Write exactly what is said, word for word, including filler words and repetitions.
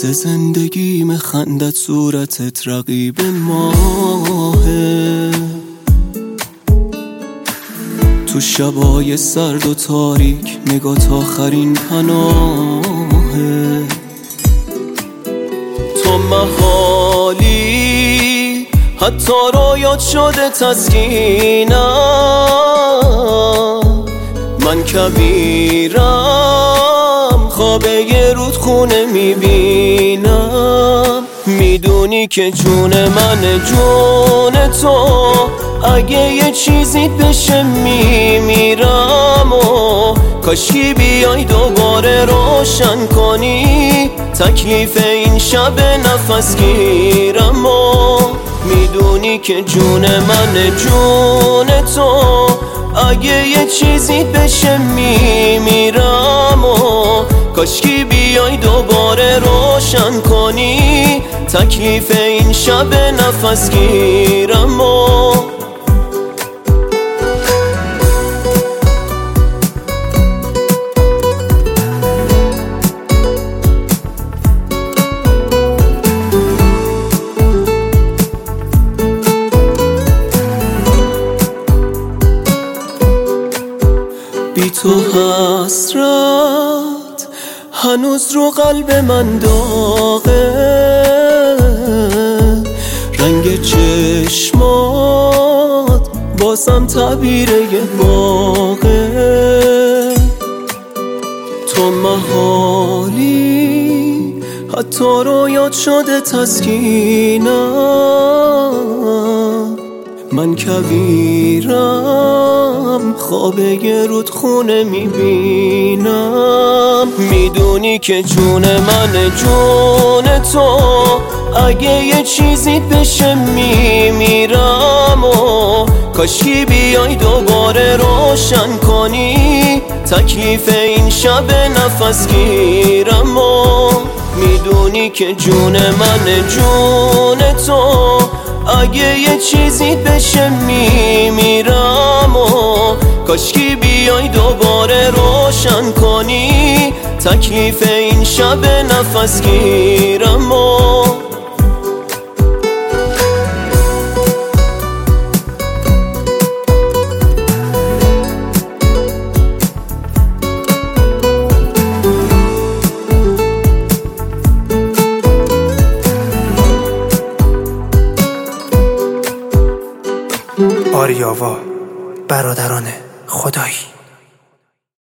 مثل زندگیم خندت صورتت رقیب ماهه، تو شبای سرد و تاریک نگات آخرین پناهه. تو محالی حتی رویات شده تسکینم، من کبیرم خوابه یه رودخونه میبینم. میدونی که جون من جون تو، اگه یه چیزی بشه میمیرم و کاشکی بیای دوباره روشن کنی تکلیف این شب نفس گیرم. و میدونی که جون من جون تو، اگه یه چیزی بشه میمیرم و کاشکی بیای دوباره روشن کنی تکلیف این شب نفس گیرم. و بی تو حسرت هنوز رو قلب من داغه، رنگ چشمات بازم تعبیر یه باغه. تو محالی حتی رویات شده تسکینم، من کبیرم خوابه یه رودخونه میبینم. میدونی که جون من جون تو، اگه یه چیزی بشه میمیرم و کاشکی بیای دوباره روشن کنی تکلیف این شب نفس گیرم. و میدونی که جون من جون تو، اگه یه چیزی بشه میمیرم و کاشکی بیای دوباره روشن کنی تکلیف این شب نفس گیرم. و آریاوا برادران خدایی.